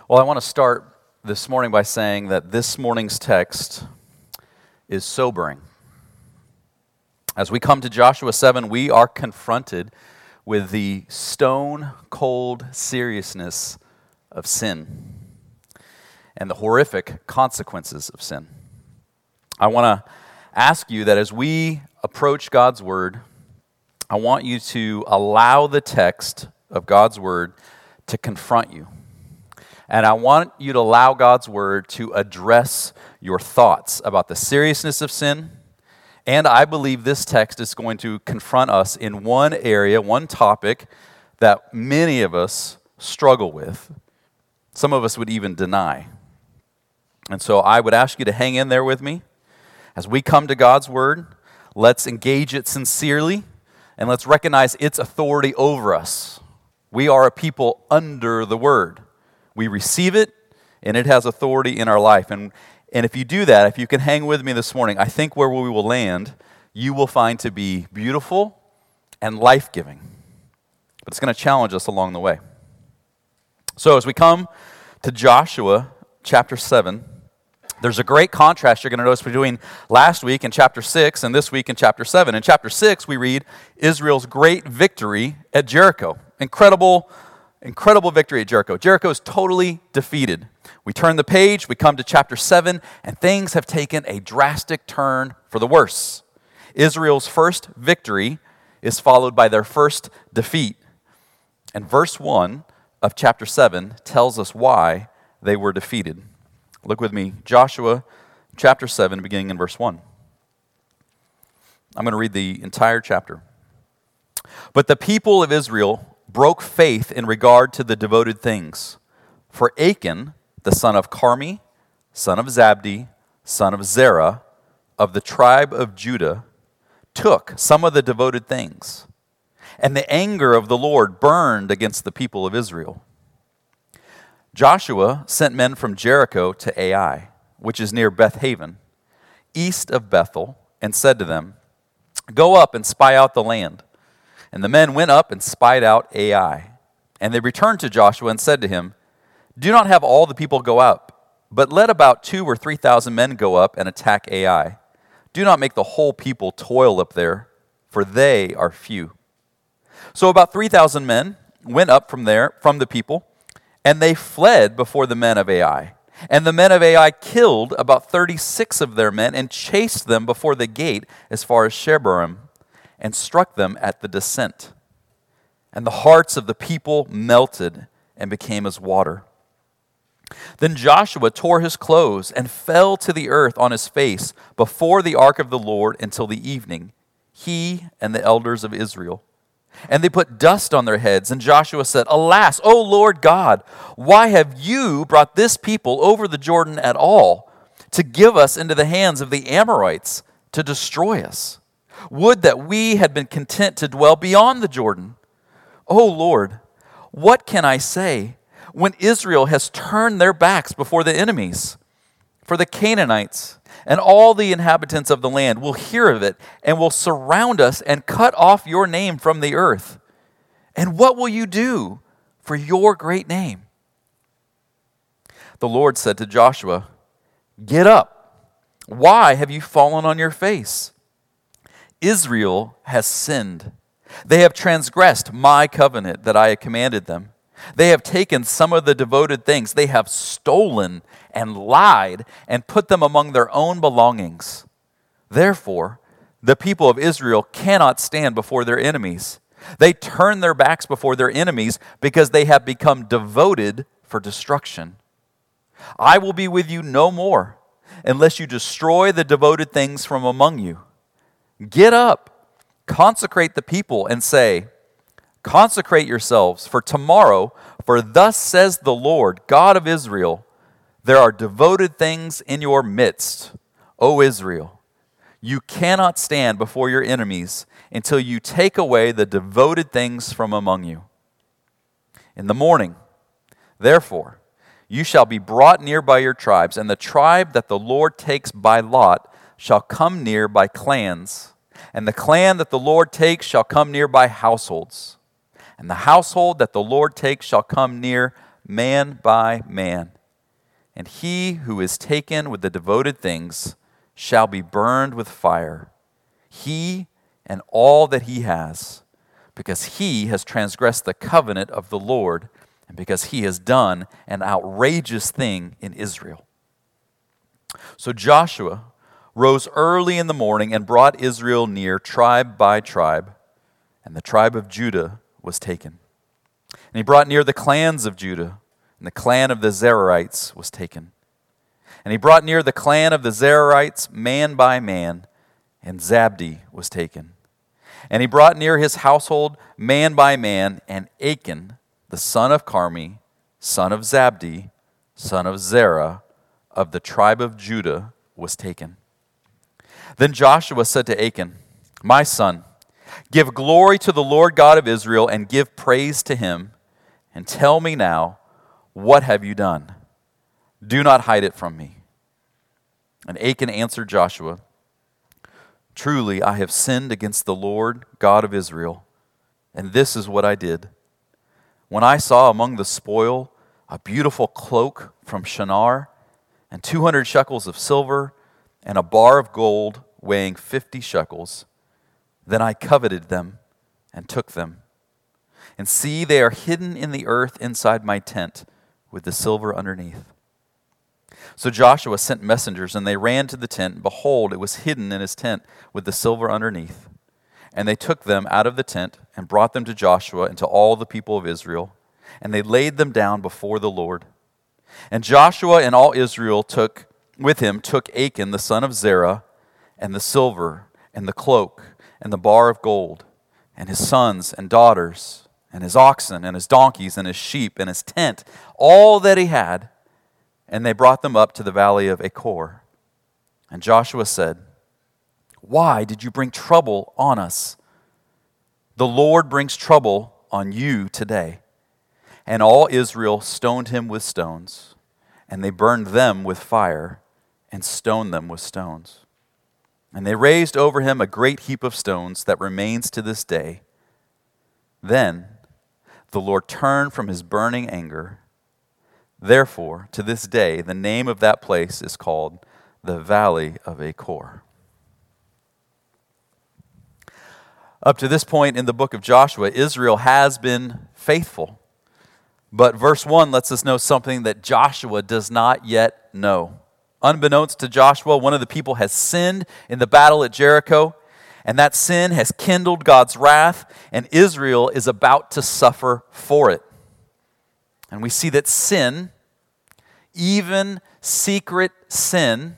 Well, I want to start this morning by saying that this morning's text is sobering. As we come to Joshua 7, we are confronted with the stone-cold seriousness of sin and the horrific consequences of sin. I want to ask you that as we approach God's Word, I want you to allow the text of God's Word to confront you. And I want you to allow God's Word to address your thoughts about the seriousness of sin. And I believe this text is going to confront us in one area, one topic that many of us struggle with. Some of us would even deny. And so I would ask you to hang in there with me. As we come to God's Word, let's engage it sincerely and let's recognize its authority over us. We are a people under the Word. We receive it, and it has authority in our life. And if you do that, if you can hang with me this morning, I think where we will land, you will find to be beautiful and life-giving. But it's going to challenge us along the way. So as we come to Joshua chapter 7, there's a great contrast you're going to notice between last week in chapter 6 and this week in chapter 7. In chapter 6, we read Israel's great victory at Jericho. Incredible victory at Jericho. Jericho is totally defeated. We turn the page, we come to chapter 7, and things have taken a drastic turn for the worse. Israel's first victory is followed by their first defeat. And verse 1 of chapter 7 tells us why they were defeated. Look with me, Joshua chapter 7, beginning in verse 1. I'm going to read the entire chapter. But the people of Israel broke faith in regard to the devoted things. For Achan, the son of Carmi, son of Zabdi, son of Zerah, of the tribe of Judah, took some of the devoted things. And the anger of the Lord burned against the people of Israel. Joshua sent men from Jericho to Ai, which is near Beth-haven, east of Bethel, and said to them, "Go up and spy out the land." And the men went up and spied out Ai. And they returned to Joshua and said to him, "Do not have all the people go up, but let about 2,000 or 3,000 men go up and attack Ai. Do not make the whole people toil up there, for they are few." So about 3,000 men went up from the people, and they fled before the men of Ai. And the men of Ai killed about 36 of their men and chased them before the gate as far as Shebarim, and struck them at the descent. And the hearts of the people melted and became as water. Then Joshua tore his clothes and fell to the earth on his face before the ark of the Lord until the evening, he and the elders of Israel. And they put dust on their heads, and Joshua said, "Alas, O Lord God, why have you brought this people over the Jordan at all, to give us into the hands of the Amorites to destroy us? Would that we had been content to dwell beyond the Jordan. O Lord, what can I say when Israel has turned their backs before the enemies? For the Canaanites and all the inhabitants of the land will hear of it and will surround us and cut off your name from the earth. And what will you do for your great name?" The Lord said to Joshua, "Get up. Why have you fallen on your face? Israel has sinned. They have transgressed my covenant that I had commanded them. They have taken some of the devoted things. They have stolen and lied and put them among their own belongings. Therefore, the people of Israel cannot stand before their enemies. They turn their backs before their enemies because they have become devoted for destruction. I will be with you no more unless you destroy the devoted things from among you. Get up, consecrate the people, and say, 'Consecrate yourselves for tomorrow, for thus says the Lord, God of Israel, there are devoted things in your midst, O Israel. You cannot stand before your enemies until you take away the devoted things from among you. In the morning, therefore, you shall be brought near by your tribes, and the tribe that the Lord takes by lot shall come near by clans, and the clan that the Lord takes shall come near by households, and the household that the Lord takes shall come near man by man. And he who is taken with the devoted things shall be burned with fire, he and all that he has, because he has transgressed the covenant of the Lord, and because he has done an outrageous thing in Israel. So Joshua rose early in the morning and brought Israel near tribe by tribe, and the tribe of Judah was taken. And he brought near the clans of Judah, and the clan of the Zerarites was taken. And he brought near the clan of the Zerarites man by man, and Zabdi was taken. And he brought near his household man by man, and Achan, the son of Carmi, son of Zabdi, son of Zerah, of the tribe of Judah, was taken. Then Joshua said to Achan, my son, give glory to the Lord God of Israel, and give praise to him, and tell me now, what have you done? Do not hide it from me. And Achan answered Joshua, truly I have sinned against the Lord God of Israel, and this is what I did. When I saw among the spoil a beautiful cloak from Shinar, and 200 shekels of silver, and a bar of gold weighing 50 shekels, then I coveted them and took them. And see, they are hidden in the earth inside my tent, with the silver underneath. So Joshua sent messengers, and they ran to the tent, and behold, it was hidden in his tent with the silver underneath. And they took them out of the tent, and brought them to Joshua and to all the people of Israel, and they laid them down before the Lord. And Joshua and all Israel took Achan the son of Zerah, and the silver, and the cloak, and the bar of gold, and his sons and daughters, and his oxen, and his donkeys, and his sheep, and his tent, all that he had, and they brought them up to the valley of Achor. And Joshua said, why did you bring trouble on us? The Lord brings trouble on you today. And all Israel stoned him with stones, and they burned them with fire, and stoned them with stones. And they raised over him a great heap of stones that remains to this day. Then the Lord turned from his burning anger. Therefore, to this day, the name of that place is called the Valley of Achor. Up to this point in the book of Joshua, Israel has been faithful. But verse 1 lets us know something that Joshua does not yet know. Unbeknownst to Joshua, one of the people has sinned in the battle at Jericho, and that sin has kindled God's wrath, and Israel is about to suffer for it. And we see that sin, even secret sin,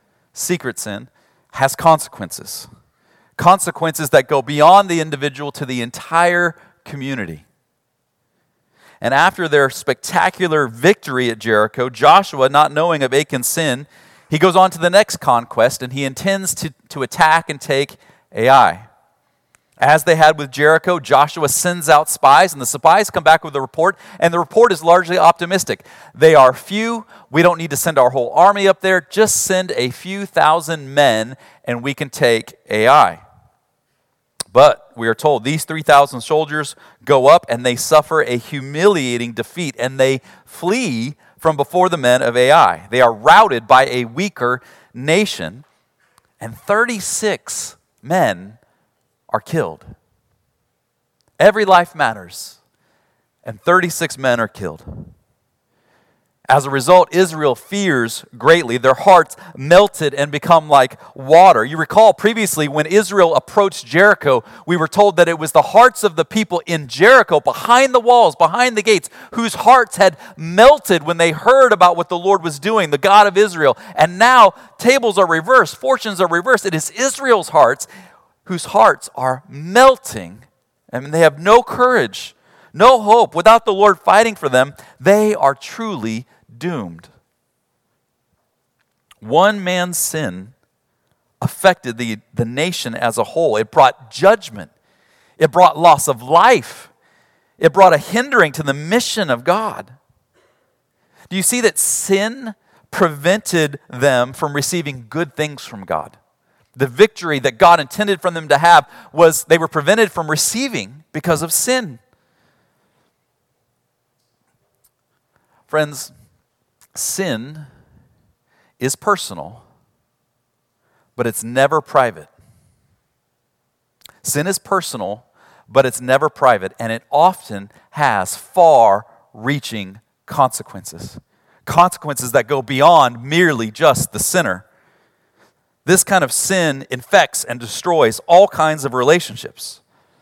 has consequences. Consequences that go beyond the individual to the entire community. And after their spectacular victory at Jericho, Joshua, not knowing of Achan's sin, he goes on to the next conquest, and he intends to attack and take Ai. As they had with Jericho, Joshua sends out spies, and the spies come back with a report, and the report is largely optimistic. They are few. We don't need to send our whole army up there. Just send a few thousand men, and we can take Ai. But we are told these 3,000 soldiers go up, and they suffer a humiliating defeat, and they flee from before the men of Ai. They are routed by a weaker nation, and 36 men are killed. Every life matters, and 36 men are killed. As a result, Israel fears greatly. Their hearts melted and become like water. You recall previously when Israel approached Jericho, we were told that it was the hearts of the people in Jericho, behind the walls, behind the gates, whose hearts had melted when they heard about what the Lord was doing, the God of Israel. And now tables are reversed, fortunes are reversed. It is Israel's hearts whose hearts are melting, and they have no courage, no hope. Without the Lord fighting for them, they are truly doomed. One man's sin affected the nation as a whole. It brought judgment. It brought loss of life. It brought a hindering to the mission of God. Do you see that sin prevented them from receiving good things from God? The victory that God intended for them to have was they were prevented from receiving because of sin. Friends, sin is personal, but it's never private. Sin is personal, but it's never private, and it often has far-reaching consequences. Consequences that go beyond merely just the sinner. This kind of sin infects and destroys all kinds of relationships.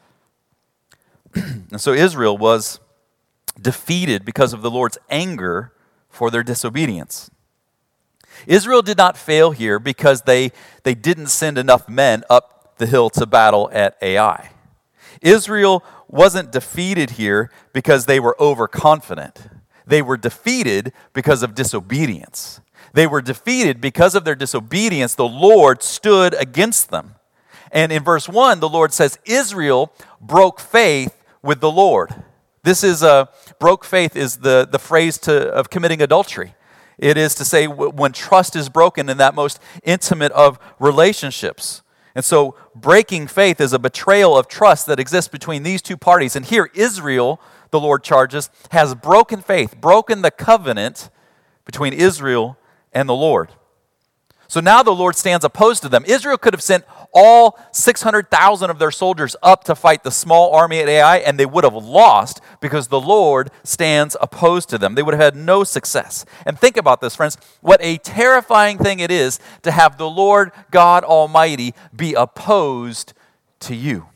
And so Israel was defeated because of the Lord's anger for their disobedience. Israel did not fail here because they didn't send enough men up the hill to battle at Ai. Israel wasn't defeated here because they were overconfident. They were defeated because of disobedience. They were defeated because of their disobedience. The Lord stood against them. And in verse 1, the Lord says, Israel broke faith with the Lord. This is broke faith is the phrase of committing adultery. It is to say when trust is broken in that most intimate of relationships. And so breaking faith is a betrayal of trust that exists between these two parties. And here Israel, the Lord charges, has broken faith, broken the covenant between Israel and the Lord. So now the Lord stands opposed to them. Israel could have sent all 600,000 of their soldiers up to fight the small army at Ai, and they would have lost because the Lord stands opposed to them. They would have had no success. And think about this, friends. What a terrifying thing it is to have the Lord God Almighty be opposed to you.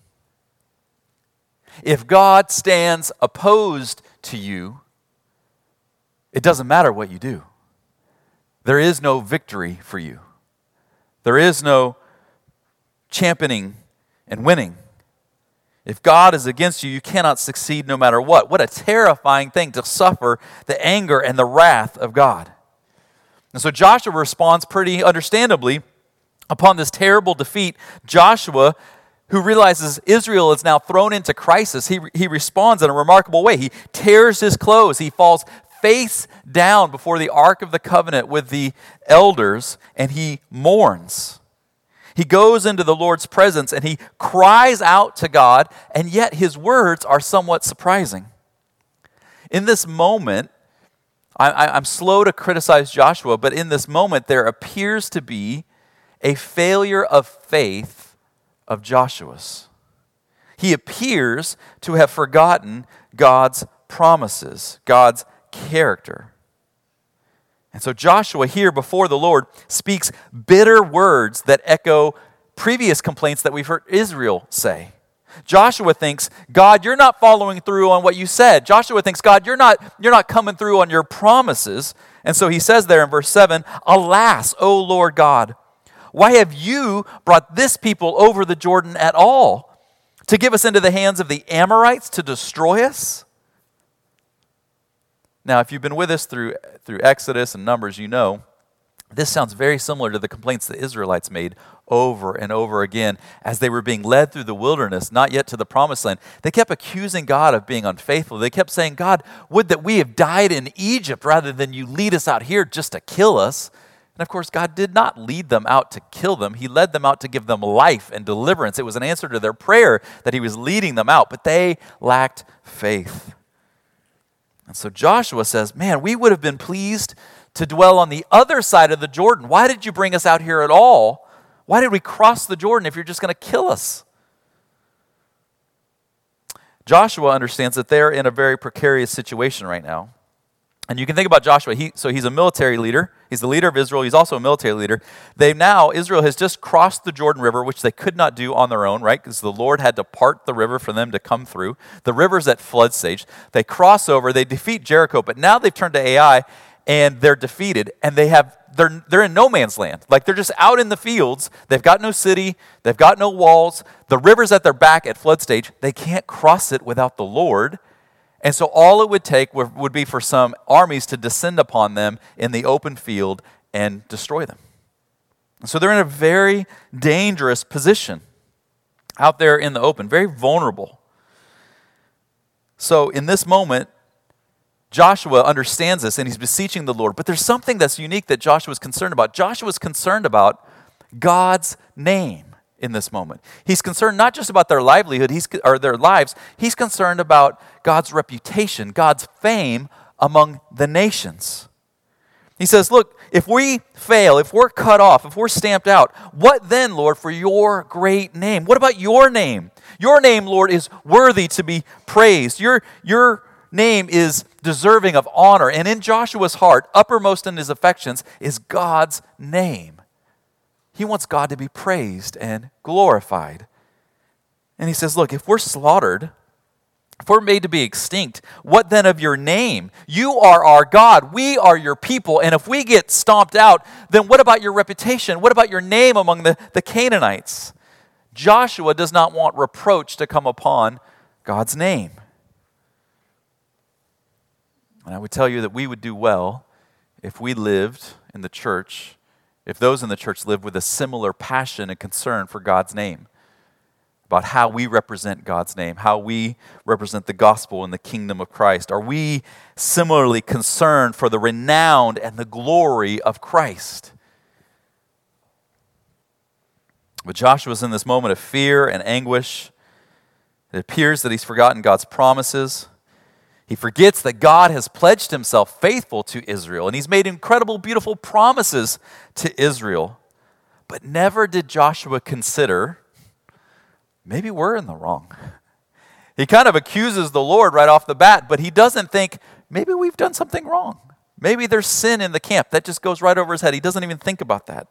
If God stands opposed to you, it doesn't matter what you do. There is no victory for you. There is no championing and winning. If God is against you, you cannot succeed no matter what. What a terrifying thing to suffer the anger and the wrath of God. And so Joshua responds pretty understandably upon this terrible defeat. Joshua, who realizes Israel is now thrown into crisis, he responds in a remarkable way. He tears his clothes. He falls face down before the Ark of the Covenant with the elders, and he mourns. He goes into the Lord's presence and he cries out to God, and yet his words are somewhat surprising. In this moment, I'm slow to criticize Joshua, but in this moment there appears to be a failure of faith of Joshua's. He appears to have forgotten God's promises, God's character. And so Joshua here before the Lord speaks bitter words that echo previous complaints that we've heard Israel say. Joshua thinks, God, you're not following through on what you said. Joshua thinks, God, you're not coming through on your promises. And so he says there in verse 7, Alas, O Lord God, why have you brought this people over the Jordan at all? To give us into the hands of the Amorites to destroy us? Now, if you've been with us through Exodus and Numbers, you know this sounds very similar to the complaints the Israelites made over and over again as they were being led through the wilderness, not yet to the promised land. They kept accusing God of being unfaithful. They kept saying, God, would that we have died in Egypt rather than you lead us out here just to kill us. And of course, God did not lead them out to kill them. He led them out to give them life and deliverance. It was an answer to their prayer that he was leading them out, but they lacked faith. And so Joshua says, man, we would have been pleased to dwell on the other side of the Jordan. Why did you bring us out here at all? Why did we cross the Jordan if you're just going to kill us? Joshua understands that they're in a very precarious situation right now. And you can think about Joshua. He's a military leader. He's the leader of Israel. He's also a military leader. Israel has just crossed the Jordan River, which they could not do on their own, right? Because the Lord had to part the river for them to come through. The river's at flood stage. They cross over. They defeat Jericho. But now they've turned to Ai, and they're defeated. And they're in no man's land. Like they're just out in the fields. They've got no city. They've got no walls. The river's at their back at flood stage. They can't cross it without the Lord. And so all it would take would be for some armies to descend upon them in the open field and destroy them. So they're in a very dangerous position out there in the open, very vulnerable. So in this moment, Joshua understands this and he's beseeching the Lord. But there's something that's unique that Joshua's concerned about. Joshua's concerned about God's name in this moment. He's concerned not just about their livelihood or their lives. He's concerned about God's reputation, God's fame among the nations. He says, look, if we fail, if we're cut off, if we're stamped out, what then, Lord, for your great name? What about your name? Your name, Lord, is worthy to be praised. Your name is deserving of honor. And in Joshua's heart, uppermost in his affections, is God's name. He wants God to be praised and glorified. And he says, look, if we're slaughtered, if we're made to be extinct, what then of your name? You are our God. We are your people. And if we get stomped out, then what about your reputation? What about your name among the Canaanites? Joshua does not want reproach to come upon God's name. And I would tell you that we would do well if we lived in the church, if those in the church lived with a similar passion and concern for God's name, about how we represent God's name, how we represent the gospel and the kingdom of Christ. Are we similarly concerned for the renown and the glory of Christ? But Joshua's in this moment of fear and anguish. It appears that he's forgotten God's promises. He forgets that God has pledged himself faithful to Israel, and he's made incredible, beautiful promises to Israel. But never did Joshua consider, maybe we're in the wrong. He kind of accuses the Lord right off the bat, but he doesn't think, maybe we've done something wrong. Maybe there's sin in the camp. That just goes right over his head. He doesn't even think about that.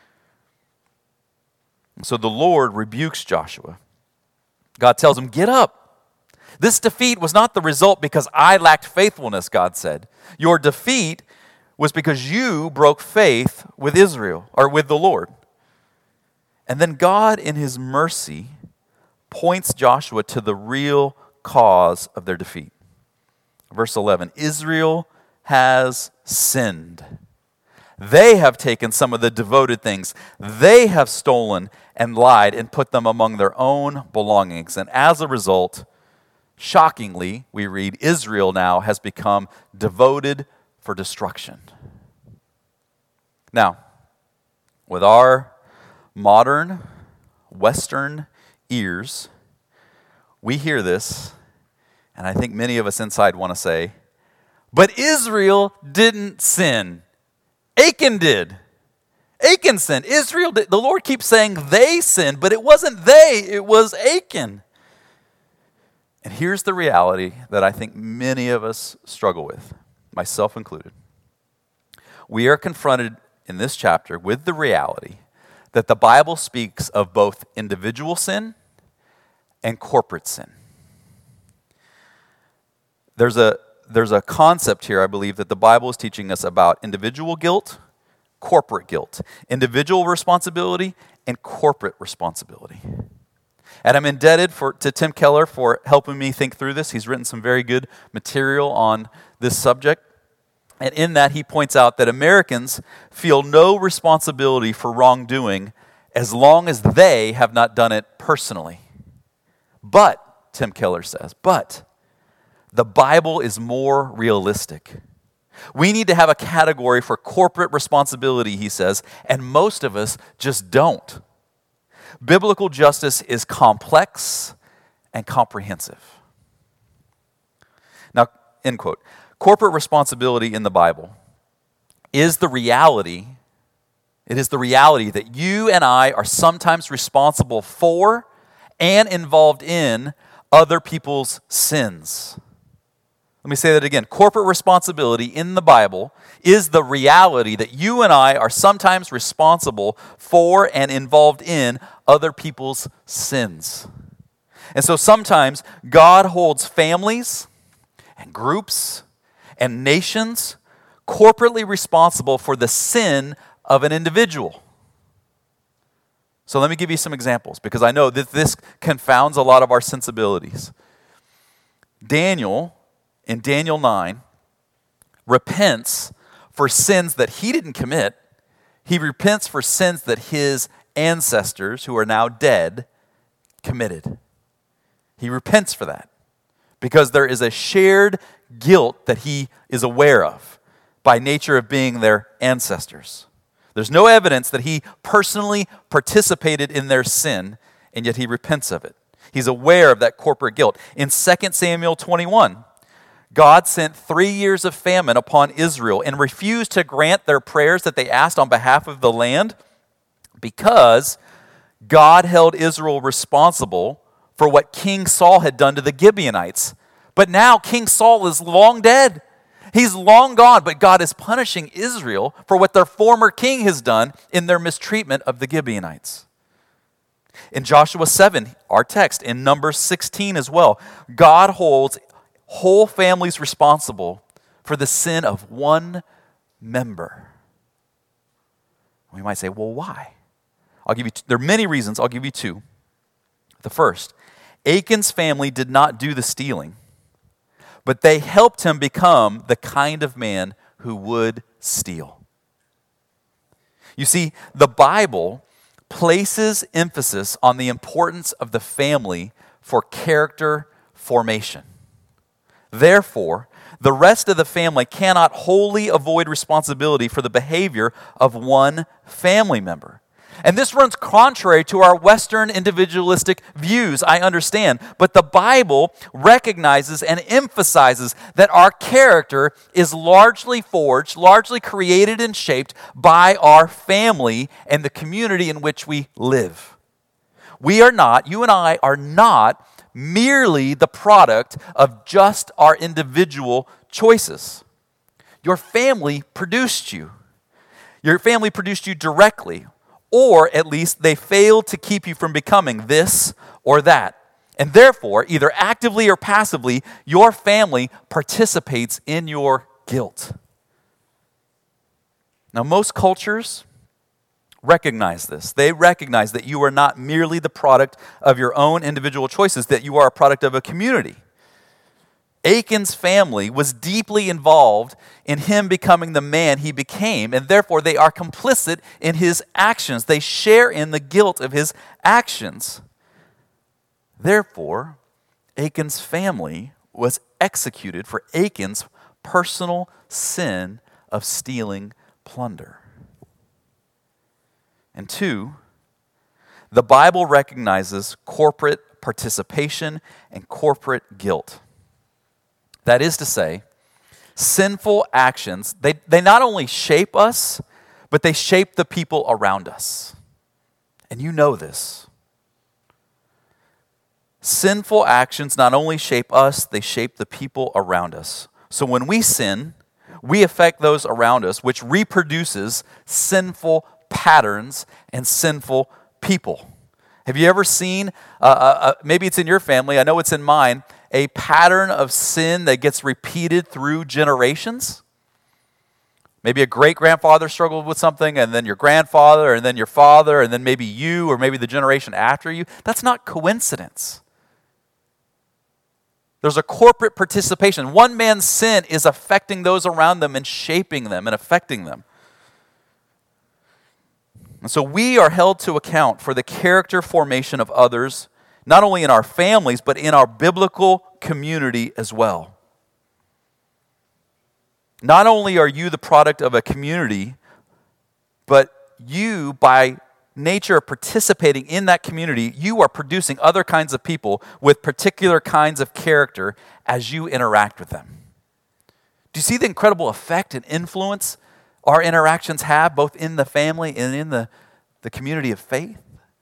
So the Lord rebukes Joshua. God tells him, get up. This defeat was not the result because I lacked faithfulness, God said. Your defeat was because you broke faith with Israel, or with the Lord. And then God, in his mercy, points Joshua to the real cause of their defeat. Verse 11, Israel has sinned. They have taken some of the devoted things. They have stolen and lied and put them among their own belongings. And as a result, shockingly, we read, Israel now has become devoted for destruction. Now, with our modern Western ears, we hear this, and I think many of us inside want to say, but Israel didn't sin. Achan did. Achan sinned. Israel did. The Lord keeps saying they sinned, but it wasn't they, it was Achan. And here's the reality that I think many of us struggle with, myself included. We are confronted in this chapter with the reality that the Bible speaks of both individual sin and corporate sin. There's a concept here, I believe, that the Bible is teaching us about individual guilt, corporate guilt, individual responsibility, and corporate responsibility. And I'm indebted to Tim Keller for helping me think through this. He's written some very good material on this subject. And in that, he points out that Americans feel no responsibility for wrongdoing as long as they have not done it personally. But, Tim Keller says, the Bible is more realistic. We need to have a category for corporate responsibility, he says, and most of us just don't. Biblical justice is complex and comprehensive. Now, end quote. Corporate responsibility in the Bible is the reality. It is the reality that you and I are sometimes responsible for and involved in other people's sins. Let me say that again. Corporate responsibility in the Bible is the reality that you and I are sometimes responsible for and involved in other people's sins. And so sometimes God holds families and groups and nations corporately responsible for the sin of an individual. So let me give you some examples, because I know that this confounds a lot of our sensibilities. Daniel, in Daniel 9, repents for sins that he didn't commit. He repents for sins that his ancestors, who are now dead, committed. He repents for that because there is a shared guilt that he is aware of by nature of being their ancestors. There's no evidence that he personally participated in their sin, and yet he repents of it. He's aware of that corporate guilt. In 2 Samuel 21, God sent 3 years of famine upon Israel and refused to grant their prayers that they asked on behalf of the land because God held Israel responsible for what King Saul had done to the Gibeonites. But now King Saul is long dead. He's long gone, but God is punishing Israel for what their former king has done in their mistreatment of the Gibeonites. In Joshua 7, our text, in Numbers 16 as well, God holds whole families responsible for the sin of one member. We might say, well, why? There are many reasons. I'll give you two. The first, Achan's family did not do the stealing, but they helped him become the kind of man who would steal. You see, the Bible places emphasis on the importance of the family for character formation. Therefore, the rest of the family cannot wholly avoid responsibility for the behavior of one family member. And this runs contrary to our Western individualistic views, I understand. But the Bible recognizes and emphasizes that our character is largely forged, largely created and shaped by our family and the community in which we live. You and I are not merely the product of just our individual choices. Your family produced you. Your family produced you directly. Or at least they failed to keep you from becoming this or that. And therefore, either actively or passively, your family participates in your guilt. Now, most cultures recognize this. They recognize that you are not merely the product of your own individual choices, that you are a product of a community. Achan's family was deeply involved in him becoming the man he became, and therefore they are complicit in his actions. They share in the guilt of his actions. Therefore, Achan's family was executed for Achan's personal sin of stealing plunder. And two, the Bible recognizes corporate participation and corporate guilt. That is to say, sinful actions, they not only shape us, but they shape the people around us. And you know this. Sinful actions not only shape us, they shape the people around us. So when we sin, we affect those around us, which reproduces sinful patterns and sinful people. Have you ever seen, maybe it's in your family, I know it's in mine, a pattern of sin that gets repeated through generations? Maybe a great-grandfather struggled with something, and then your grandfather, and then your father, and then maybe you, or maybe the generation after you. That's not coincidence. There's a corporate participation. One man's sin is affecting those around them and shaping them and affecting them. And so we are held to account for the character formation of others, not only in our families, but in our biblical community as well. Not only are you the product of a community, but you, by nature of participating in that community, you are producing other kinds of people with particular kinds of character as you interact with them. Do you see the incredible effect and influence our interactions have both in the family and in the community of faith?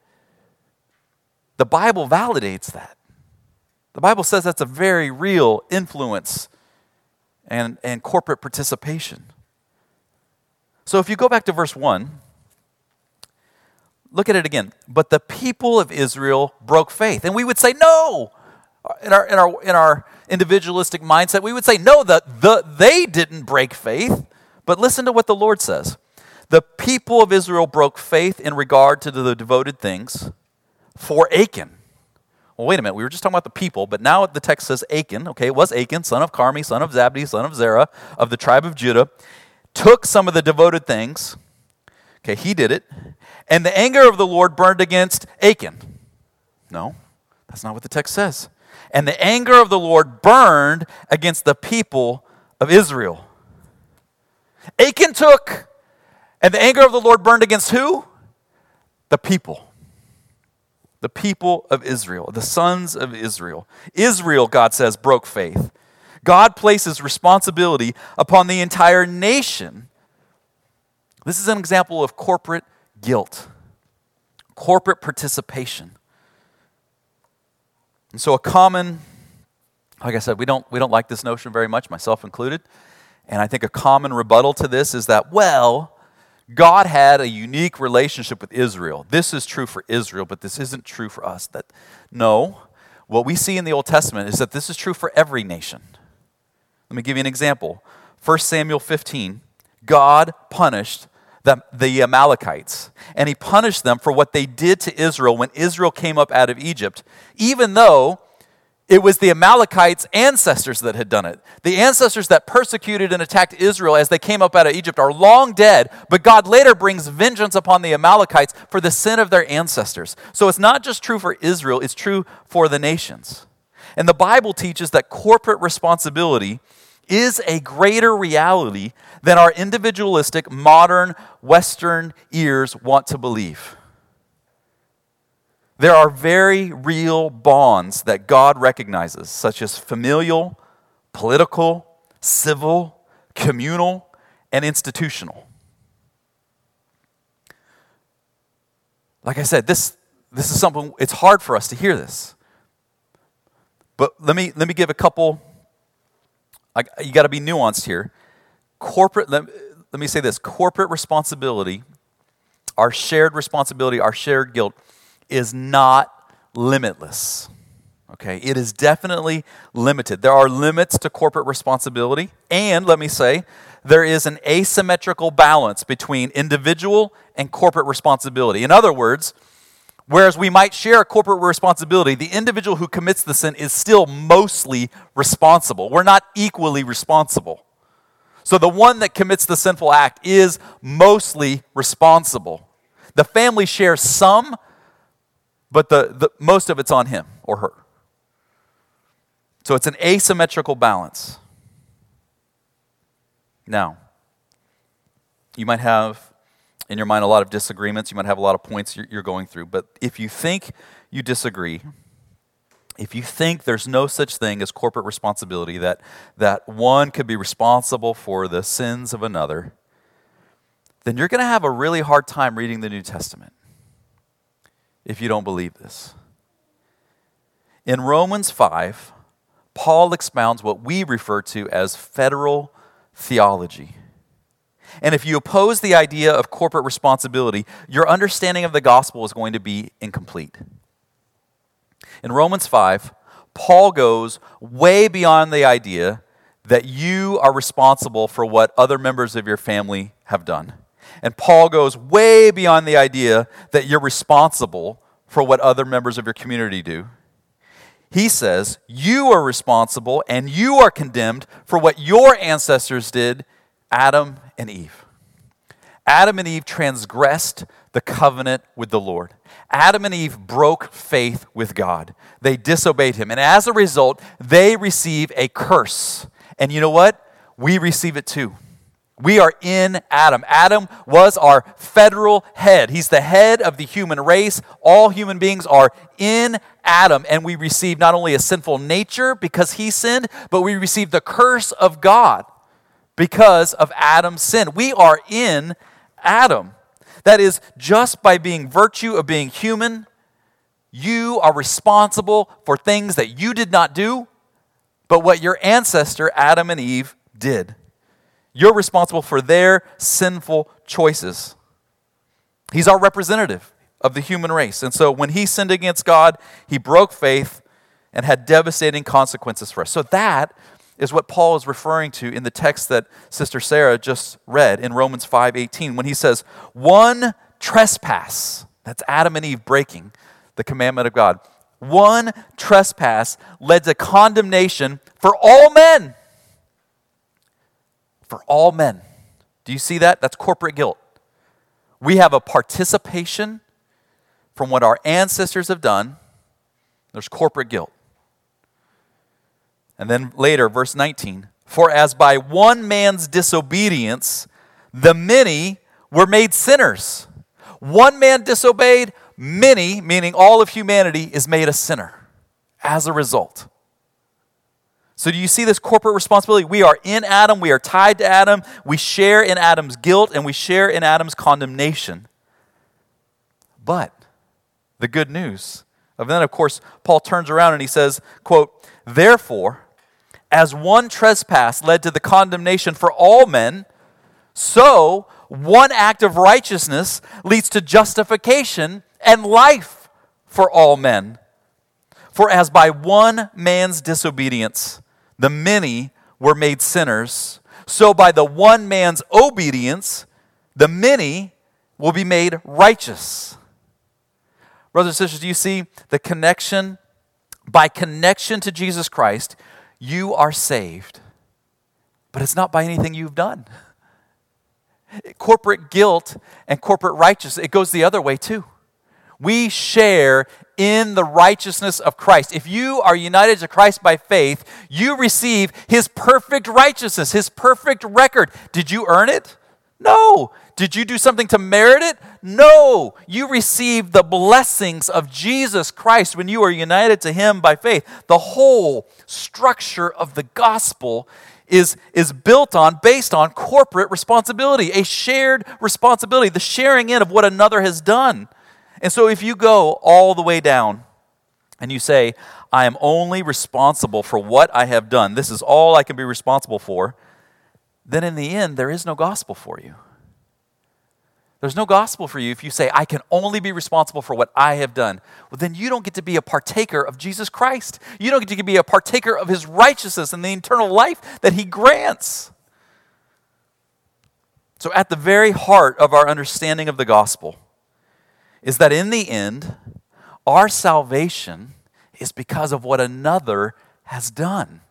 The Bible validates that. The Bible says that's a very real influence and corporate participation. So if you go back to verse 1, look at it again. But the people of Israel broke faith. And we would say, no! In our individualistic mindset, we would say, no, they didn't break faith. But listen to what the Lord says. The people of Israel broke faith in regard to the devoted things for Achan. Well, wait a minute. We were just talking about the people, but now the text says Achan. Okay, it was Achan, son of Carmi, son of Zabdi, son of Zerah, of the tribe of Judah, took some of the devoted things. Okay, he did it. And the anger of the Lord burned against Achan. No, that's not what the text says. And the anger of the Lord burned against the people of Israel. Achan took, and the anger of the Lord burned against who? The people. The people of Israel, the sons of Israel. Israel, God says, broke faith. God places responsibility upon the entire nation. This is an example of corporate guilt, corporate participation. And so like I said, we don't like this notion very much, myself included. And I think a common rebuttal to this is that, well, God had a unique relationship with Israel. This is true for Israel, but this isn't true for us. No, what we see in the Old Testament is that this is true for every nation. Let me give you an example. 1 Samuel 15, God punished the Amalekites, and he punished them for what they did to Israel when Israel came up out of Egypt, even though it was the Amalekites' ancestors that had done it. The ancestors that persecuted and attacked Israel as they came up out of Egypt are long dead, but God later brings vengeance upon the Amalekites for the sin of their ancestors. So it's not just true for Israel, it's true for the nations. And the Bible teaches that corporate responsibility is a greater reality than our individualistic, modern, Western ears want to believe. There are very real bonds that God recognizes, such as familial, political, civil, communal, and institutional. Like I said, this is something, it's hard for us to hear this. But let me give a couple, you got to be nuanced here. Let me say this, corporate responsibility, our shared responsibility, our shared guilt, is not limitless. Okay, it is definitely limited. There are limits to corporate responsibility, and let me say, there is an asymmetrical balance between individual and corporate responsibility. In other words, whereas we might share a corporate responsibility, the individual who commits the sin is still mostly responsible. We're not equally responsible. So the one that commits the sinful act is mostly responsible. The family shares some, but the most of it's on him or her. So it's an asymmetrical balance. Now, you might have in your mind a lot of disagreements. You might have a lot of points you're going through. But if you think you disagree, if you think there's no such thing as corporate responsibility, that one could be responsible for the sins of another, then you're going to have a really hard time reading the New Testament if you don't believe this. In Romans 5, Paul expounds what we refer to as federal theology. And if you oppose the idea of corporate responsibility, your understanding of the gospel is going to be incomplete. In Romans 5, Paul goes way beyond the idea that you are responsible for what other members of your family have done. And Paul goes way beyond the idea that you're responsible for what other members of your community do. He says, you are responsible and you are condemned for what your ancestors did, Adam and Eve. Adam and Eve transgressed the covenant with the Lord. Adam and Eve broke faith with God. They disobeyed him. And as a result, they receive a curse. And you know what? We receive it too. We are in Adam. Adam was our federal head. He's the head of the human race. All human beings are in Adam. And we receive not only a sinful nature because he sinned, but we receive the curse of God because of Adam's sin. We are in Adam. That is, just by being virtue of being human, you are responsible for things that you did not do, but what your ancestor, Adam and Eve, did. You're responsible for their sinful choices. He's our representative of the human race. And so when he sinned against God, he broke faith and had devastating consequences for us. So that is what Paul is referring to in the text that Sister Sarah just read in Romans 5:18 when he says, one trespass, that's Adam and Eve breaking the commandment of God. One trespass led to condemnation for all men. For all men. Do you see that? That's corporate guilt. We have a participation from what our ancestors have done. There's corporate guilt. And then later, verse 19, for as by one man's disobedience, the many were made sinners. One man disobeyed, many, meaning all of humanity, is made a sinner as a result. So do you see this corporate responsibility? We are in Adam, we are tied to Adam, we share in Adam's guilt, and we share in Adam's condemnation. But the good news, and then of course Paul turns around and he says, quote, "Therefore, as one trespass led to the condemnation for all men, so one act of righteousness leads to justification and life for all men. For as by one man's disobedience the many were made sinners, so by the one man's obedience the many will be made righteous." Brothers and sisters, do you see the connection? By connection to Jesus Christ, you are saved. But it's not by anything you've done. Corporate guilt and corporate righteousness, it goes the other way too. We share in the righteousness of Christ. If you are united to Christ by faith, you receive His perfect righteousness, His perfect record. Did you earn it? No. Did you do something to merit it? No. You receive the blessings of Jesus Christ when you are united to Him by faith. The whole structure of the gospel is based on corporate responsibility, a shared responsibility, the sharing in of what another has done. And so if you go all the way down and you say, I am only responsible for what I have done, this is all I can be responsible for, then in the end, there is no gospel for you. There's no gospel for you if you say, I can only be responsible for what I have done. Well, then you don't get to be a partaker of Jesus Christ. You don't get to be a partaker of His righteousness and the eternal life that He grants. So at the very heart of our understanding of the gospel is that in the end, our salvation is because of what another has done.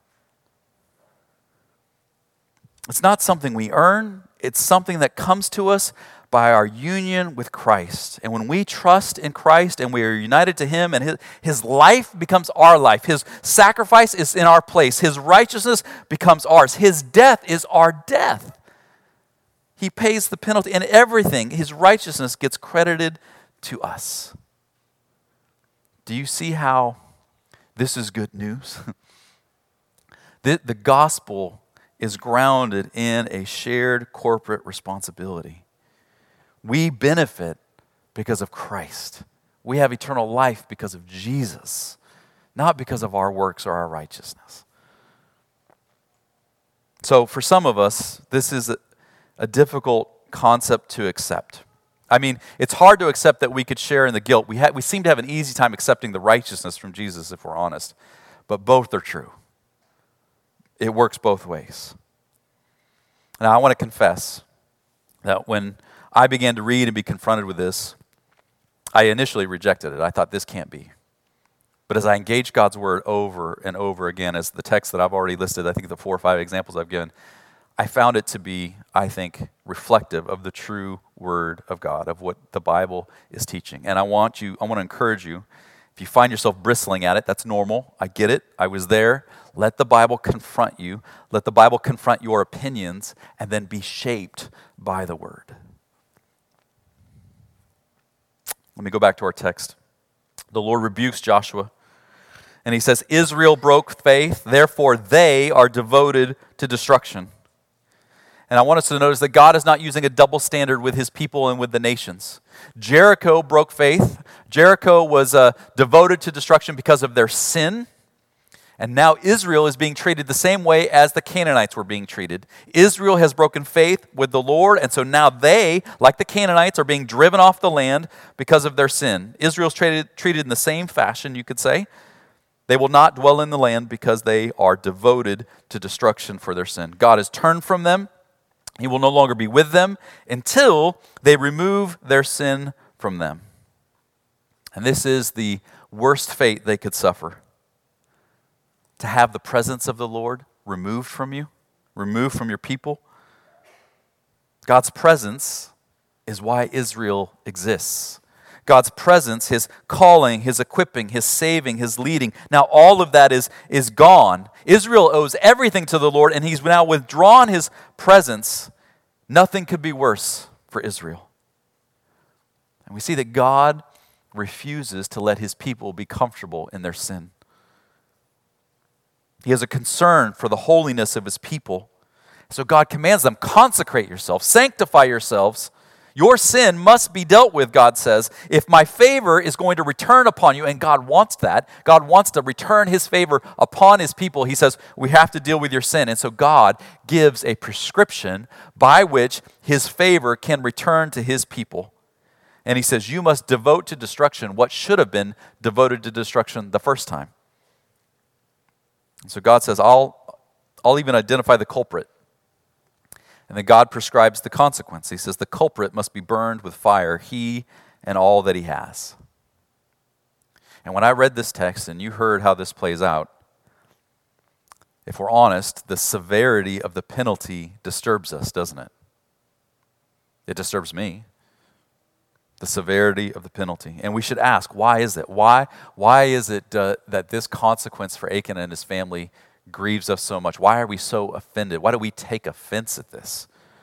It's not something we earn. It's something that comes to us by our union with Christ. And when we trust in Christ and we are united to Him and His life becomes our life, His sacrifice is in our place, His righteousness becomes ours, His death is our death. He pays the penalty and everything. His righteousness gets credited to us. Do you see how this is good news? The gospel is grounded in a shared corporate responsibility. We benefit because of Christ. We have eternal life because of Jesus, not because of our works or our righteousness. So for some of us, this is a difficult concept to accept. I mean, it's hard to accept that we could share in the guilt. We seem to have an easy time accepting the righteousness from Jesus, if we're honest. But both are true. It works both ways. Now, I want to confess that when I began to read and be confronted with this, I initially rejected it. I thought, this can't be. But as I engaged God's word over and over again, as the text that I've already listed, I think the 4 or 5 examples I've given, I found it to be, I think, reflective of the true word of God, of what the Bible is teaching. And I want to encourage you, if you find yourself bristling at it, that's normal. I get it. I was there. Let the Bible confront you. Let the Bible confront your opinions, and then be shaped by the word. Let me go back to our text. The Lord rebukes Joshua, and He says, Israel broke faith, therefore they are devoted to destruction. And I want us to notice that God is not using a double standard with His people and with the nations. Jericho broke faith. Jericho was devoted to destruction because of their sin. And now Israel is being treated the same way as the Canaanites were being treated. Israel has broken faith with the Lord, and so now they, like the Canaanites, are being driven off the land because of their sin. Israel's treated in the same fashion, you could say. They will not dwell in the land because they are devoted to destruction for their sin. God has turned from them. He will no longer be with them until they remove their sin from them. And this is the worst fate they could suffer. To have the presence of the Lord removed from you, removed from your people. God's presence is why Israel exists. God's presence, His calling, His equipping, His saving, His leading. Now all of that is gone. Israel owes everything to the Lord, and He's now withdrawn His presence. Nothing could be worse for Israel. And we see that God refuses to let His people be comfortable in their sin. He has a concern for the holiness of his people. So God commands them, consecrate yourselves, sanctify yourselves. Your sin must be dealt with, God says, if my favor is going to return upon you, and God wants that. God wants to return his favor upon his people. He says, we have to deal with your sin. And so God gives a prescription by which his favor can return to his people. And he says, you must devote to destruction what should have been devoted to destruction the first time. And so God says, I'll even identify the culprit. And then God prescribes the consequence. He says the culprit must be burned with fire, he and all that he has. And when I read this text and you heard how this plays out, if we're honest, the severity of the penalty disturbs us, doesn't it? It disturbs me. The severity of the penalty. And we should ask, why is it? Why is it that this consequence for Achan and his family grieves us so much? Why are we so offended? Why do we take offense at this?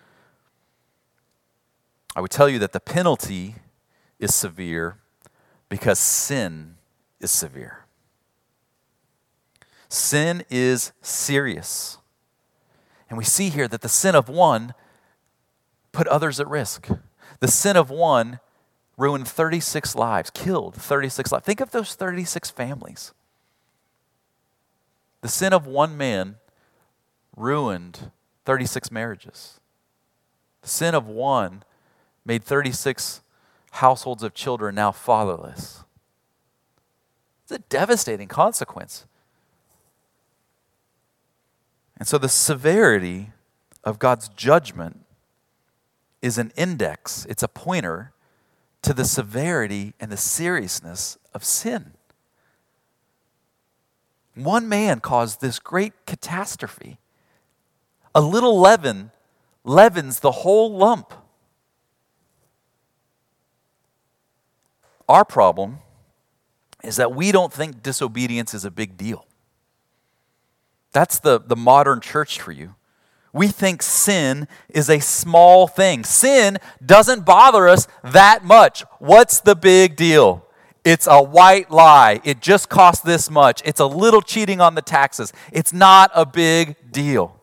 I would tell you that the penalty is severe because sin is severe. Sin is serious. And we see here that the sin of one put others at risk. The sin of one ruined 36 lives, killed 36 lives. Think of those 36 families. The sin of one man ruined 36 marriages. The sin of one made 36 households of children now fatherless. It's a devastating consequence. And so the severity of God's judgment is an index, it's a pointer to the severity and the seriousness of sin. One man caused this great catastrophe. A little leaven leavens the whole lump. Our problem is that we don't think disobedience is a big deal. That's the modern church for you. We think sin is a small thing. Sin doesn't bother us that much. What's the big deal? It's a white lie. It just costs this much. It's a little cheating on the taxes. It's not a big deal.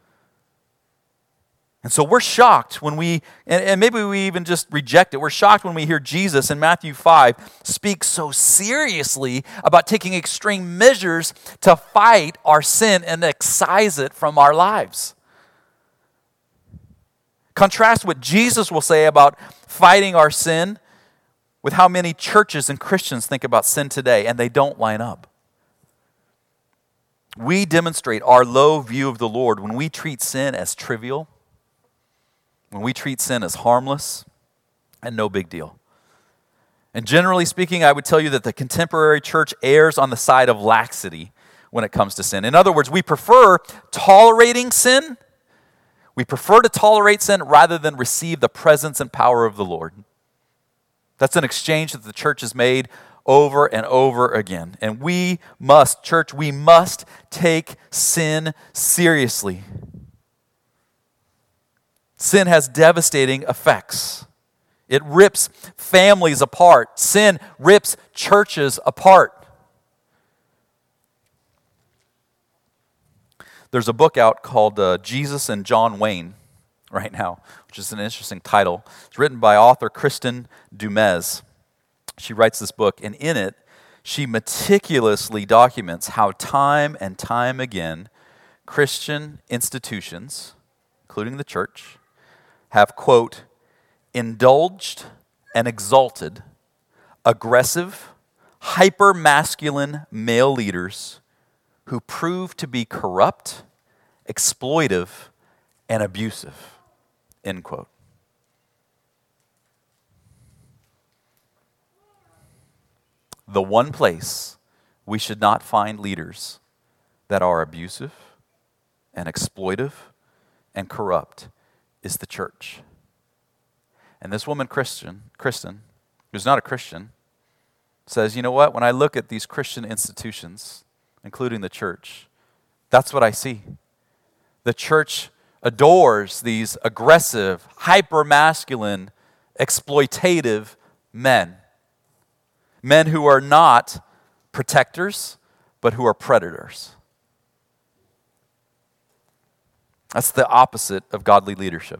And so we're shocked when and maybe we even just reject it. We're shocked when we hear Jesus in Matthew 5 speak so seriously about taking extreme measures to fight our sin and excise it from our lives. Contrast what Jesus will say about fighting our sin with how many churches and Christians think about sin today, and they don't line up. We demonstrate our low view of the Lord when we treat sin as trivial, when we treat sin as harmless and no big deal. And generally speaking, I would tell you that the contemporary church errs on the side of laxity when it comes to sin. In other words, we prefer tolerating sin. We prefer to tolerate sin rather than receive the presence and power of the Lord. That's an exchange that the church has made over and over again. And we must take sin seriously. Sin has devastating effects. It rips families apart. Sin rips churches apart. There's a book out called Jesus and John Wayne right now, which is an interesting title. It's written by author Kristen Dumez. She writes this book, and in it, she meticulously documents how time and time again, Christian institutions, including the church, have, quote, indulged and exalted aggressive, hyper-masculine male leaders who prove to be corrupt, exploitive, and abusive, end quote. The one place we should not find leaders that are abusive and exploitive and corrupt is the church. And this woman, Kristen, who's not a Christian, says, you know what? When I look at these Christian institutions, including the church, that's what I see. The church adores these aggressive, hyper-masculine, exploitative men. Men who are not protectors, but who are predators. That's the opposite of godly leadership.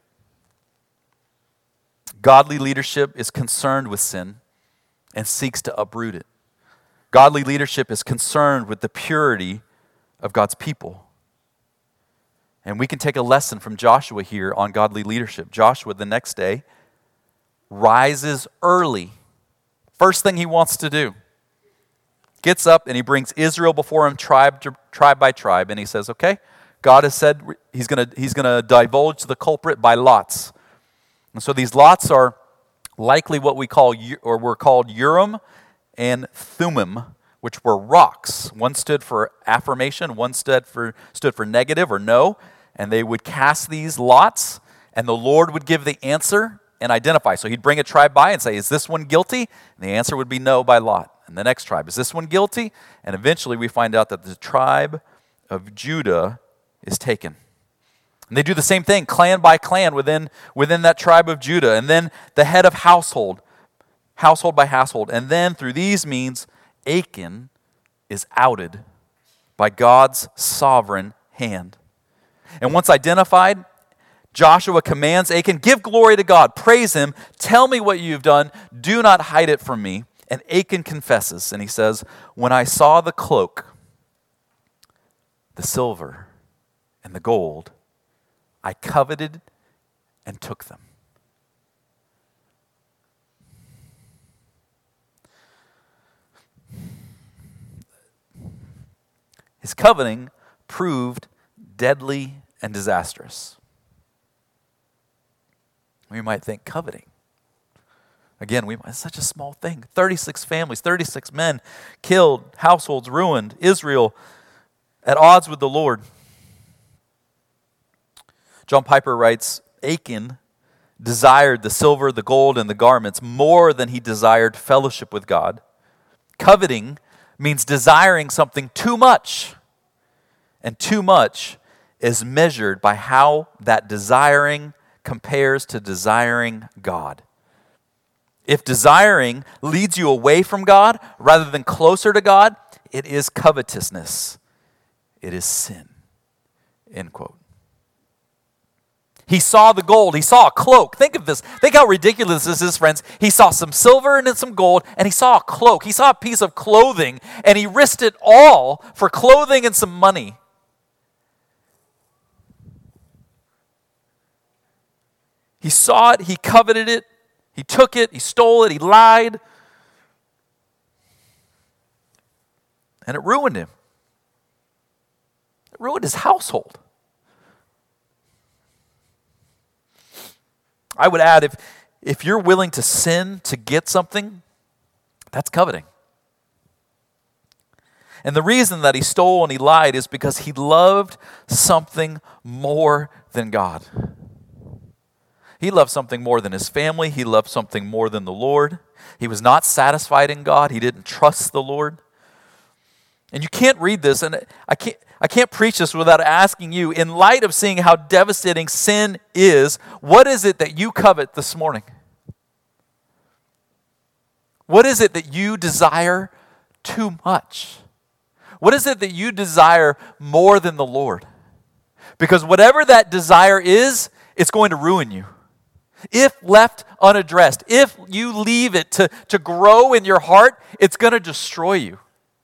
Godly leadership is concerned with sin and seeks to uproot it. Godly leadership is concerned with the purity of God's people. And we can take a lesson from Joshua here on godly leadership. Joshua, the next day, rises early. First thing he wants to do. Gets up and he brings Israel before him tribe by tribe. And he says, okay, God has said he's going to divulge the culprit by lots. And so these lots are likely what we call, or were called Urim and Thummim, which were rocks. One stood for affirmation, one stood for negative or no. And they would cast these lots, and the Lord would give the answer and identify. So he'd bring a tribe by and say, is this one guilty? And the answer would be no by lot. And the next tribe, is this one guilty? And eventually we find out that the tribe of Judah is taken. And they do the same thing, clan by clan within that tribe of Judah. And then the head of household by household. And then through these means, Achan is outed by God's sovereign hand. And once identified, Joshua commands Achan, give glory to God, praise him, tell me what you've done, do not hide it from me. And Achan confesses, and he says, when I saw the cloak, the silver, and the gold, I coveted and took them. His coveting proved deadly and disastrous. We might think coveting. Again, it's such a small thing. 36 families, 36 men killed, households ruined, Israel at odds with the Lord. John Piper writes, Achan desired the silver, the gold, and the garments more than he desired fellowship with God. Coveting means desiring something too much. And too much is measured by how that desiring compares to desiring God. If desiring leads you away from God rather than closer to God, it is covetousness. It is sin. End quote. He saw the gold. He saw a cloak. Think of this. Think how ridiculous this is, friends. He saw some silver and some gold, and he saw a cloak. He saw a piece of clothing, and he risked it all for clothing and some money. He saw it. He coveted it. He took it. He stole it. He lied. And it ruined him. It ruined his household. I would add, if you're willing to sin to get something, that's coveting. And the reason that he stole and he lied is because he loved something more than God. He loved something more than his family. He loved something more than the Lord. He was not satisfied in God. He didn't trust the Lord. And you can't read this, and I can't preach this without asking you, in light of seeing how devastating sin is, what is it that you covet this morning? What is it that you desire too much? What is it that you desire more than the Lord? Because whatever that desire is, it's going to ruin you. If left unaddressed, if you leave it to grow in your heart, it's going to destroy you.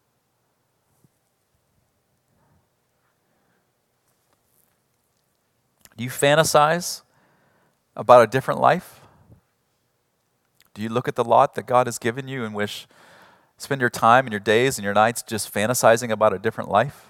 Do you fantasize about a different life? Do you look at the lot that God has given you and spend your time and your days and your nights just fantasizing about a different life?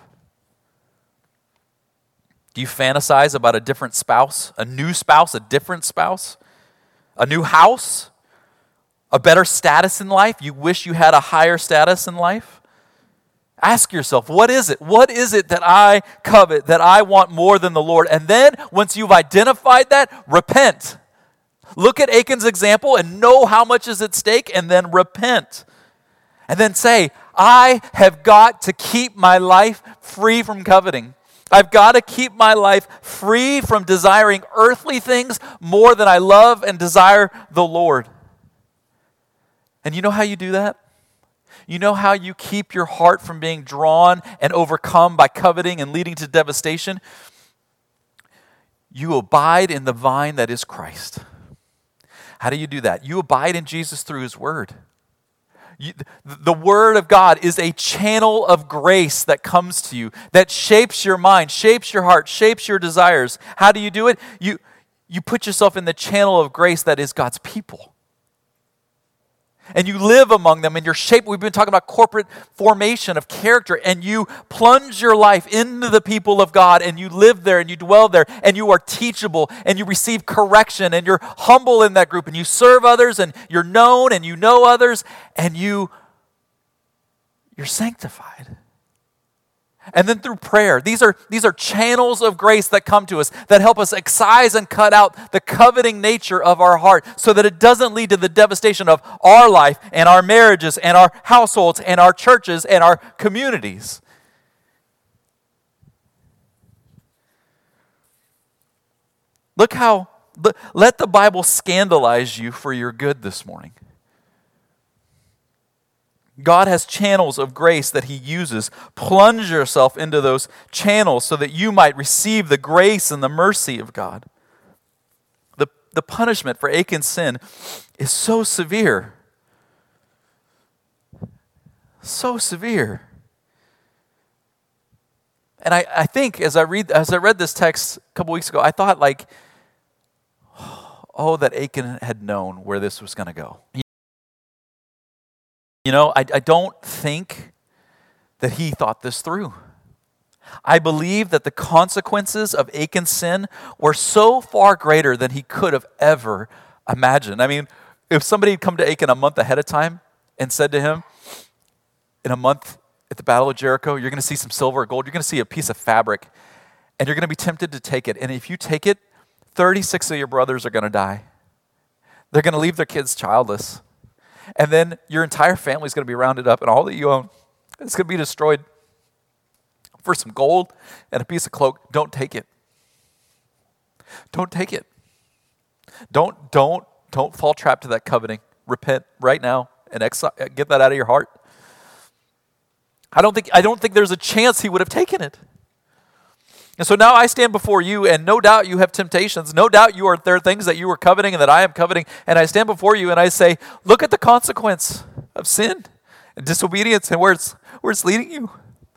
Do you fantasize about a different spouse, a new spouse, a different spouse, a new house, a better status in life? You wish you had a higher status in life? Ask yourself, what is it? What is it that I covet, that I want more than the Lord? And then, once you've identified that, repent. Look at Achan's example and know how much is at stake, and then repent. And then say, I have got to keep my life free from coveting. I've got to keep my life free from desiring earthly things more than I love and desire the Lord. And you know how you do that? You know how you keep your heart from being drawn and overcome by coveting and leading to devastation? You abide in the vine that is Christ. How do you do that? You abide in Jesus through his word. The word of God is a channel of grace that comes to you, that shapes your mind, shapes your heart, shapes your desires. How do you do it? You put yourself in the channel of grace that is God's people. And you live among them and you're shaped. We've been talking about corporate formation of character, and you plunge your life into the people of God, and you live there and you dwell there, and you are teachable and you receive correction, and you're humble in that group, and you serve others, and you're known and you know others, and you're sanctified. And then through prayer, these are channels of grace that come to us that help us excise and cut out the coveting nature of our heart so that it doesn't lead to the devastation of our life and our marriages and our households and our churches and our communities. Let the Bible scandalize you for your good this morning. God has channels of grace that he uses. Plunge yourself into those channels so that you might receive the grace and the mercy of God. The punishment for Achan's sin is so severe. So severe. And I think as I read this text a couple weeks ago, I thought that Achan had known where this was going to go. I don't think that he thought this through. I believe that the consequences of Achan's sin were so far greater than he could have ever imagined. I mean, if somebody had come to Achan a month ahead of time and said to him, in a month at the Battle of Jericho, you're going to see some silver or gold, you're going to see a piece of fabric, and you're going to be tempted to take it. And if you take it, 36 of your brothers are going to die. They're going to leave their kids childless. And then your entire family is going to be rounded up, and all that you own is going to be destroyed for some gold and a piece of cloak. Don't take it. Don't take it. Don't fall trap to that coveting. Repent right now and get that out of your heart. I don't think there's a chance he would have taken it. And so now I stand before you, and no doubt you have temptations. No doubt there are things that you are coveting and that I am coveting. And I stand before you and I say, look at the consequence of sin and disobedience and where it's leading you.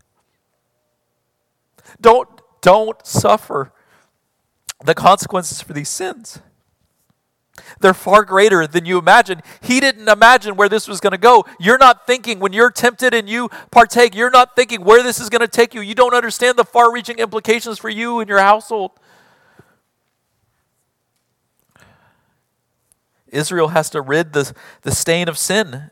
Don't suffer the consequences for these sins. They're far greater than you imagine. He didn't imagine where this was going to go. You're not thinking, when you're tempted and you partake, you're not thinking where this is going to take you. You don't understand the far-reaching implications for you and your household. Israel has to rid the stain of sin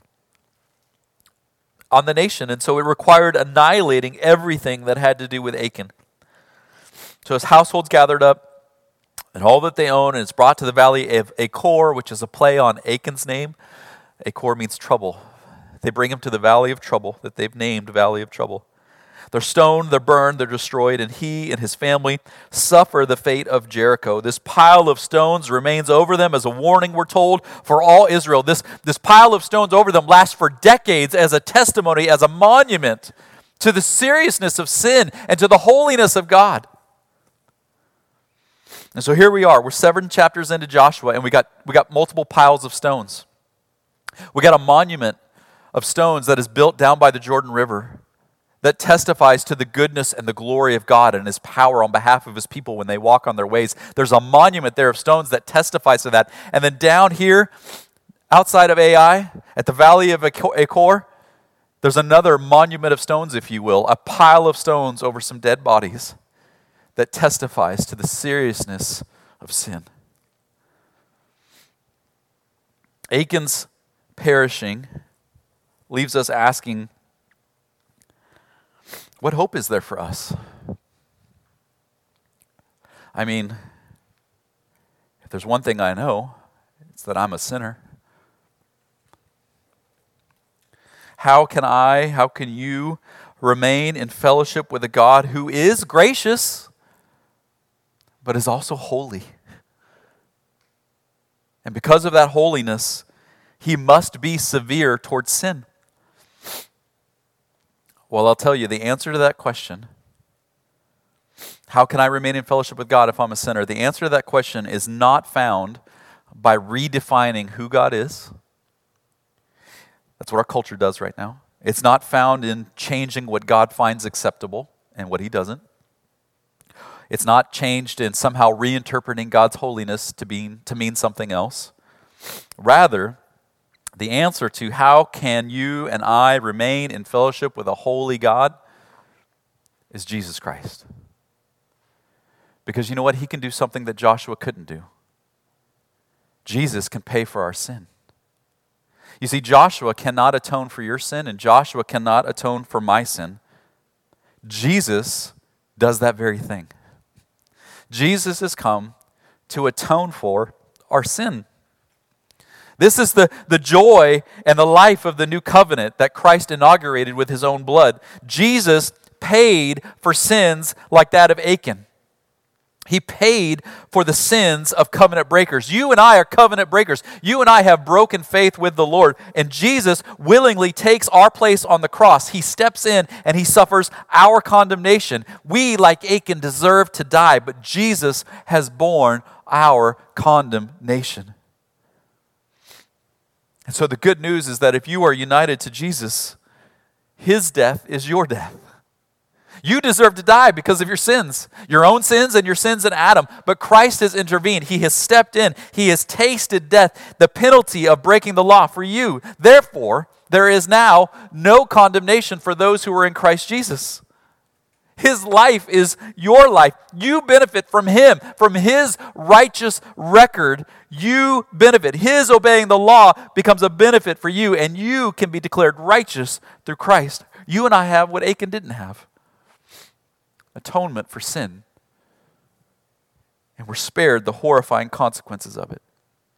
on the nation, and so it required annihilating everything that had to do with Achan. So his household's gathered up, and all that they own, and it's brought to the valley of Achor, which is a play on Achan's name. Achor means trouble. They bring him to the valley of trouble that they've named Valley of Trouble. They're stoned, they're burned, they're destroyed, and he and his family suffer the fate of Jericho. This pile of stones remains over them as a warning, we're told, for all Israel. This pile of stones over them lasts for decades as a testimony, as a monument to the seriousness of sin and to the holiness of God. And so here we are. We're 7 chapters into Joshua, and we got multiple piles of stones. We got a monument of stones that is built down by the Jordan River that testifies to the goodness and the glory of God and his power on behalf of his people when they walk on their ways. There's a monument there of stones that testifies to that. And then down here, outside of Ai, at the valley of Achor, there's another monument of stones, if you will, a pile of stones over some dead bodies that testifies to the seriousness of sin. Achan's perishing leaves us asking, what hope is there for us? I mean, if there's one thing I know, it's that I'm a sinner. How can you remain in fellowship with a God who is gracious, but is also holy? And because of that holiness, he must be severe towards sin. Well, I'll tell you, the answer to that question How can I remain in fellowship with God if I'm a sinner? The answer to that question is not found by redefining who God is. That's what our culture does right now. It's not found in changing what God finds acceptable and what he doesn't. It's not changed in somehow reinterpreting God's holiness to mean something else. Rather, the answer to how can you and I remain in fellowship with a holy God is Jesus Christ. Because you know what? He can do something that Joshua couldn't do. Jesus can pay for our sin. You see, Joshua cannot atone for your sin, and Joshua cannot atone for my sin. Jesus does that very thing. Jesus has come to atone for our sin. This is the joy and the life of the new covenant that Christ inaugurated with his own blood. Jesus paid for sins like that of Achan. He paid for the sins of covenant breakers. You and I are covenant breakers. You and I have broken faith with the Lord. And Jesus willingly takes our place on the cross. He steps in and he suffers our condemnation. We, like Achan, deserve to die, but Jesus has borne our condemnation. And so the good news is that if you are united to Jesus, his death is your death. You deserve to die because of your sins, your own sins and your sins in Adam. But Christ has intervened. He has stepped in. He has tasted death, the penalty of breaking the law for you. Therefore, there is now no condemnation for those who are in Christ Jesus. His life is your life. You benefit from him, from his righteous record. You benefit. His obeying the law becomes a benefit for you, and you can be declared righteous through Christ. You and I have what Achan didn't have. Atonement for sin. And we're spared the horrifying consequences of it.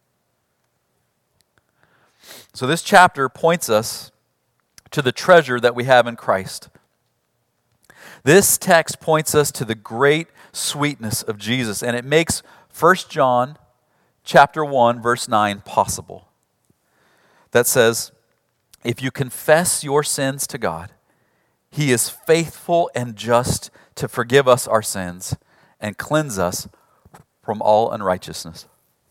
So this chapter points us to the treasure that we have in Christ. This text points us to the great sweetness of Jesus, and it makes 1 John chapter 1 verse 9 possible. That says, if you confess your sins to God, he is faithful and just to forgive us our sins and cleanse us from all unrighteousness.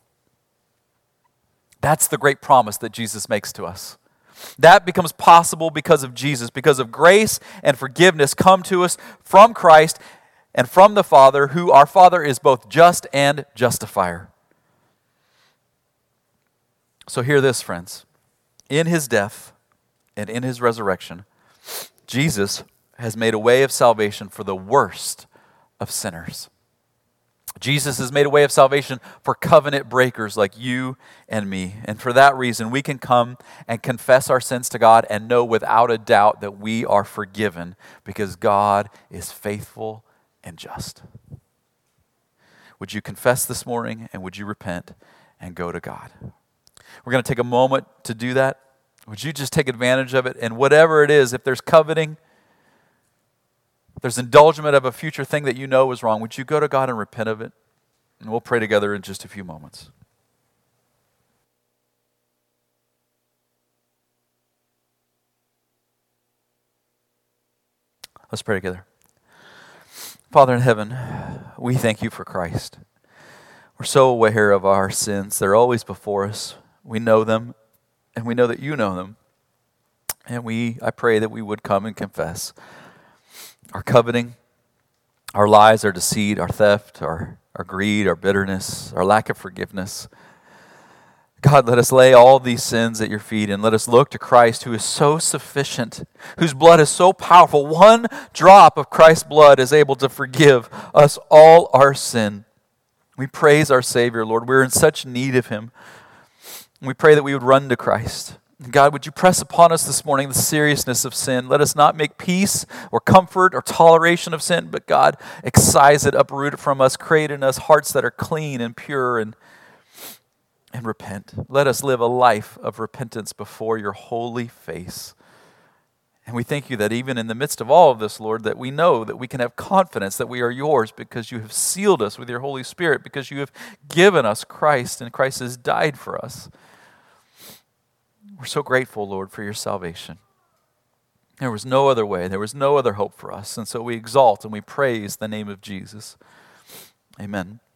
That's the great promise that Jesus makes to us. That becomes possible because of Jesus, because of grace and forgiveness come to us from Christ and from the Father, who our Father is both just and justifier. So hear this, friends. In his death and in his resurrection, Jesus has made a way of salvation for the worst of sinners. Jesus has made a way of salvation for covenant breakers like you and me. And for that reason, we can come and confess our sins to God and know without a doubt that we are forgiven because God is faithful and just. Would you confess this morning and would you repent and go to God? We're going to take a moment to do that. Would you just take advantage of it? And whatever it is, if there's coveting, if there's indulgence of a future thing that you know is wrong, would you go to God and repent of it? And we'll pray together in just a few moments. Let's pray together. Father in heaven, we thank you for Christ. We're so aware of our sins. They're always before us. We know them, and we know that you know them. And I pray that we would come and confess our coveting, our lies, our deceit, our theft, our greed, our bitterness, our lack of forgiveness. God, let us lay all these sins at your feet and let us look to Christ, who is so sufficient, whose blood is so powerful. One drop of Christ's blood is able to forgive us all our sin. We praise our Savior, Lord. We're in such need of him. We pray that we would run to Christ. God, would you press upon us this morning the seriousness of sin? Let us not make peace or comfort or toleration of sin, but God, excise it, uproot it from us, create in us hearts that are clean and pure and repent. Let us live a life of repentance before your holy face. And we thank you that even in the midst of all of this, Lord, that we know that we can have confidence that we are yours because you have sealed us with your Holy Spirit, because you have given us Christ and Christ has died for us. We're so grateful, Lord, for your salvation. There was no other way. There was no other hope for us. And so we exalt and we praise the name of Jesus. Amen.